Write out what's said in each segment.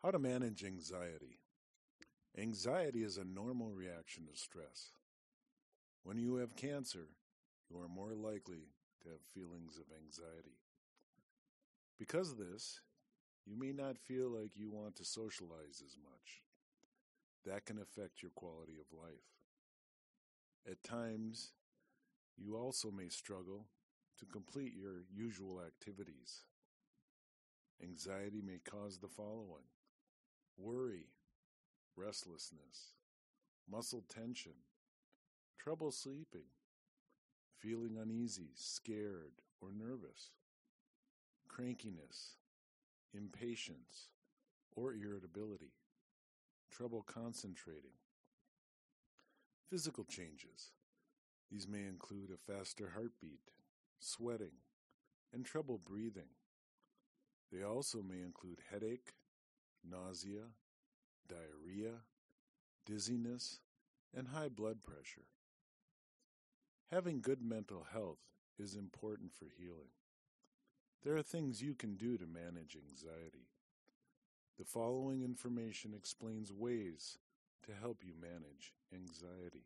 How to manage anxiety. Anxiety is a normal reaction to stress. When you have cancer, you are more likely to have feelings of anxiety. Because of this, you may not feel like you want to socialize as much. That can affect your quality of life. At times, you also may struggle to complete your usual activities. Anxiety may cause the following: worry, restlessness, muscle tension, trouble sleeping, feeling uneasy, scared, or nervous, crankiness, impatience, or irritability, trouble concentrating. Physical changes. These may include a faster heartbeat, sweating, and trouble breathing. They also may include headache, nausea, diarrhea, dizziness, and high blood pressure. Having good mental health is important for healing. There are things you can do to manage anxiety. The following information explains ways to help you manage anxiety.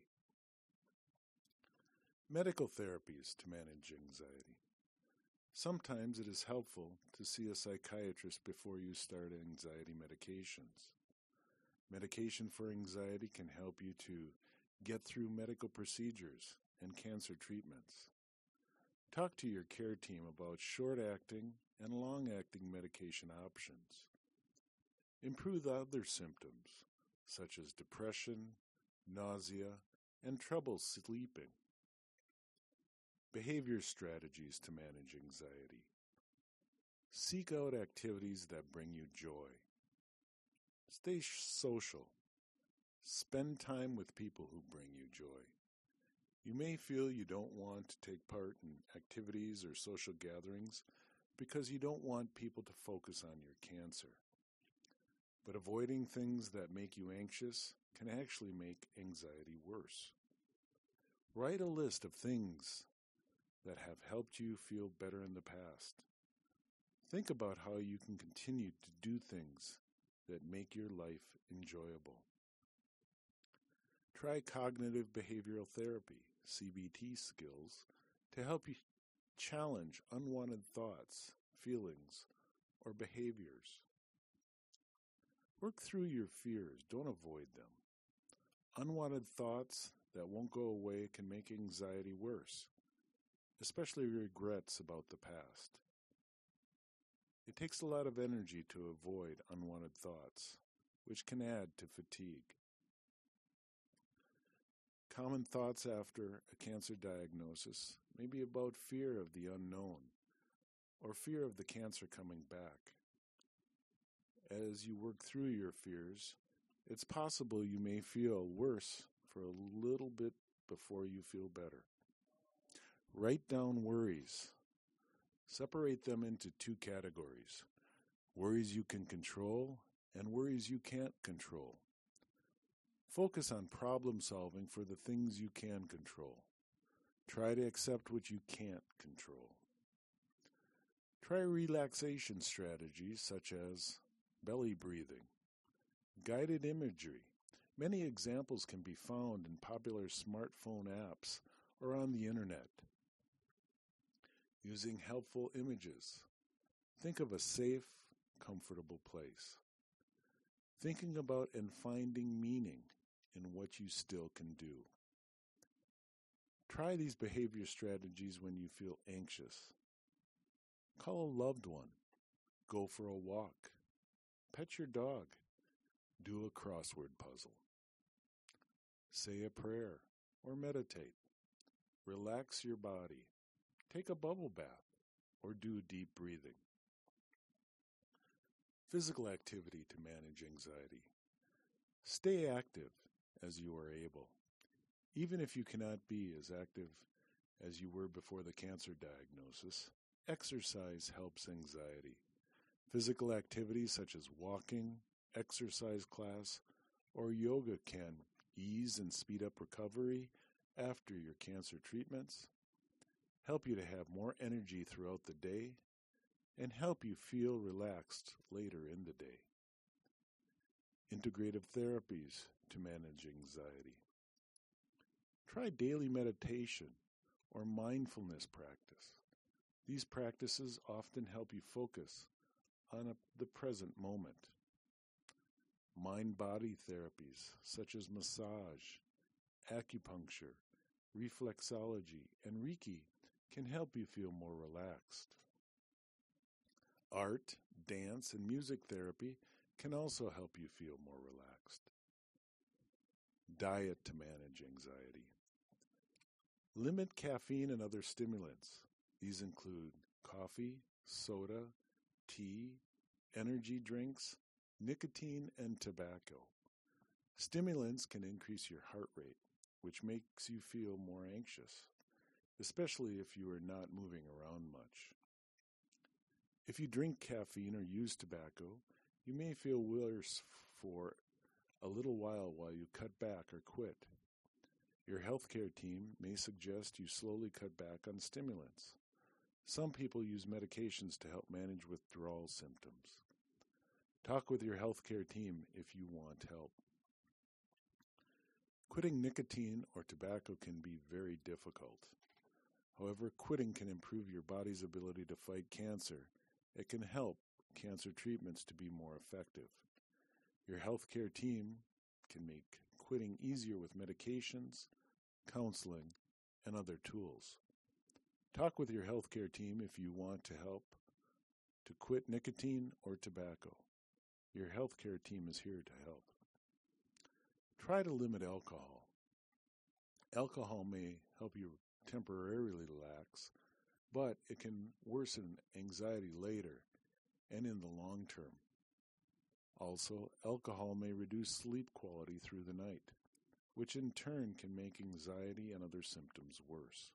Medical therapies to manage anxiety. Sometimes it is helpful to see a psychiatrist before you start anxiety medications. Medication for anxiety can help you to get through medical procedures and cancer treatments. Talk to your care team about short-acting and long-acting medication options. Improve other symptoms, such as depression, nausea, and trouble sleeping. Behavior strategies to manage anxiety. Seek out activities that bring you joy. Stay social. Spend time with people who bring you joy. You may feel you don't want to take part in activities or social gatherings because you don't want people to focus on your cancer. But avoiding things that make you anxious can actually make anxiety worse. Write a list of things that have helped you feel better in the past. Think about how you can continue to do things that make your life enjoyable. Try cognitive behavioral therapy, CBT skills, to help you challenge unwanted thoughts, feelings, or behaviors. Work through your fears, don't avoid them. Unwanted thoughts that won't go away can make anxiety worse, especially regrets about the past. It takes a lot of energy to avoid unwanted thoughts, which can add to fatigue. Common thoughts after a cancer diagnosis may be about fear of the unknown or fear of the cancer coming back. As you work through your fears, it's possible you may feel worse for a little bit before you feel better. Write down worries. Separate them into two categories: worries you can control and worries you can't control. Focus on problem solving for the things you can control. Try to accept what you can't control. Try relaxation strategies such as belly breathing, guided imagery. Many examples can be found in popular smartphone apps or on the internet. Using helpful images. Think of a safe, comfortable place. Thinking about and finding meaning in what you still can do. Try these behavior strategies when you feel anxious. Call a loved one. Go for a walk. Pet your dog. Do a crossword puzzle. Say a prayer or meditate. Relax your body. Take a bubble bath or do deep breathing. Physical activity to manage anxiety. Stay active as you are able. Even if you cannot be as active as you were before the cancer diagnosis, exercise helps anxiety. Physical activities such as walking, exercise class, or yoga can ease and speed up recovery after your cancer treatments, help you to have more energy throughout the day, and help you feel relaxed later in the day. integrative therapies to manage anxiety. Try daily meditation or mindfulness practice. These practices often help you focus on the present moment. Mind-body therapies such as massage, acupuncture, reflexology, and Reiki can help you feel more relaxed. Art, dance, and music therapy can also help you feel more relaxed. Diet to manage anxiety. Limit caffeine and other stimulants. These include coffee, soda, tea, energy drinks, nicotine, and tobacco. Stimulants can increase your heart rate, which makes you feel more anxious, especially if you are not moving around much. If you drink caffeine or use tobacco, you may feel worse for a little while you cut back or quit. Your healthcare team may suggest you slowly cut back on stimulants. Some people use medications to help manage withdrawal symptoms. Talk with your healthcare team if you want help. Quitting nicotine or tobacco can be very difficult. However, quitting can improve your body's ability to fight cancer. It can help cancer treatments to be more effective. Your healthcare team can make quitting easier with medications, counseling, and other tools. Talk with your healthcare team if you want to help to quit nicotine or tobacco. Your healthcare team is here to help. Try to limit alcohol. Alcohol may help you temporarily relax, but it can worsen anxiety later and in the long term. Also, alcohol may reduce sleep quality through the night, which in turn can make anxiety and other symptoms worse.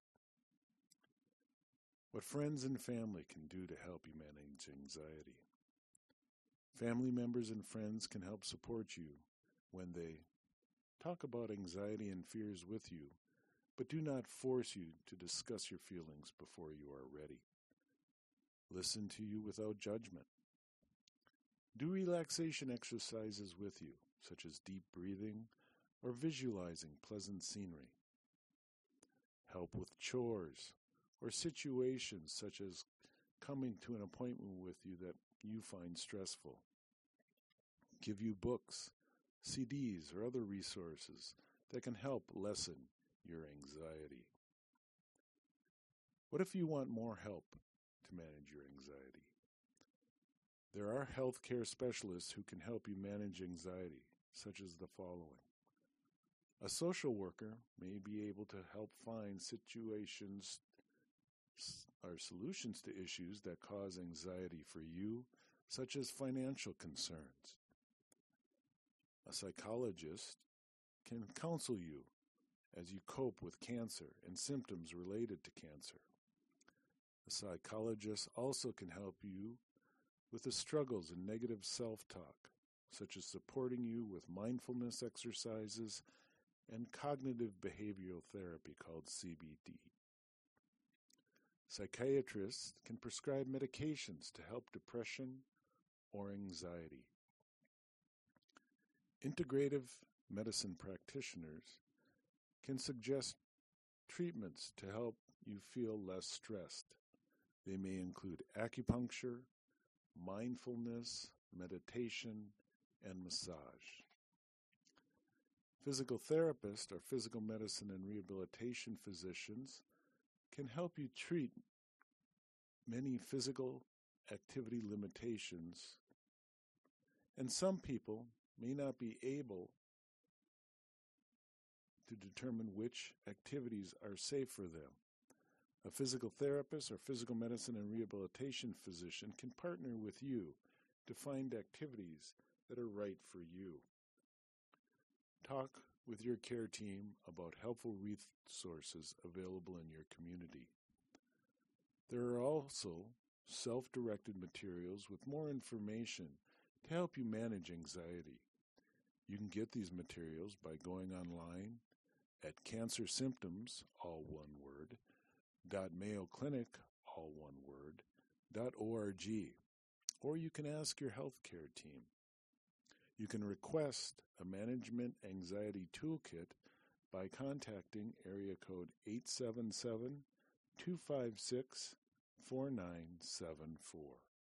What friends and family can do to help you manage anxiety. Family members and friends can help support you when they talk about anxiety and fears with you, but do not force you to discuss your feelings before you are ready. Listen to you without judgment. Do relaxation exercises with you, such as deep breathing or visualizing pleasant scenery. Help with chores or situations such as coming to an appointment with you that you find stressful. Give you books, CDs, or other resources that can help lessen your anxiety. What if you want more help to manage your anxiety? There are healthcare specialists who can help you manage anxiety, such as the following. A social worker may be able to help find situations or solutions to issues that cause anxiety for you, such as financial concerns. A psychologist can counsel you as you cope with cancer and symptoms related to cancer. A psychologist also can help you with the struggles and negative self-talk, such as supporting you with mindfulness exercises and cognitive behavioral therapy called CBT. Psychiatrists can prescribe medications to help depression or anxiety. Integrative medicine practitioners can suggest treatments to help you feel less stressed. They may include acupuncture, mindfulness, meditation, and massage. Physical therapists or physical medicine and rehabilitation physicians can help you treat many physical activity limitations, and some people may not be able to determine which activities are safe for them. A physical therapist or physical medicine and rehabilitation physician can partner with you to find activities that are right for you. Talk with your care team about helpful resources available in your community. There are also self-directed materials with more information to help you manage anxiety. You can get these materials by going online at Cancer Symptoms, all one word, .mayoclinic, all one word, .org, or you can ask your healthcare team. You can request a Management Anxiety Toolkit by contacting area code 877-256-4974.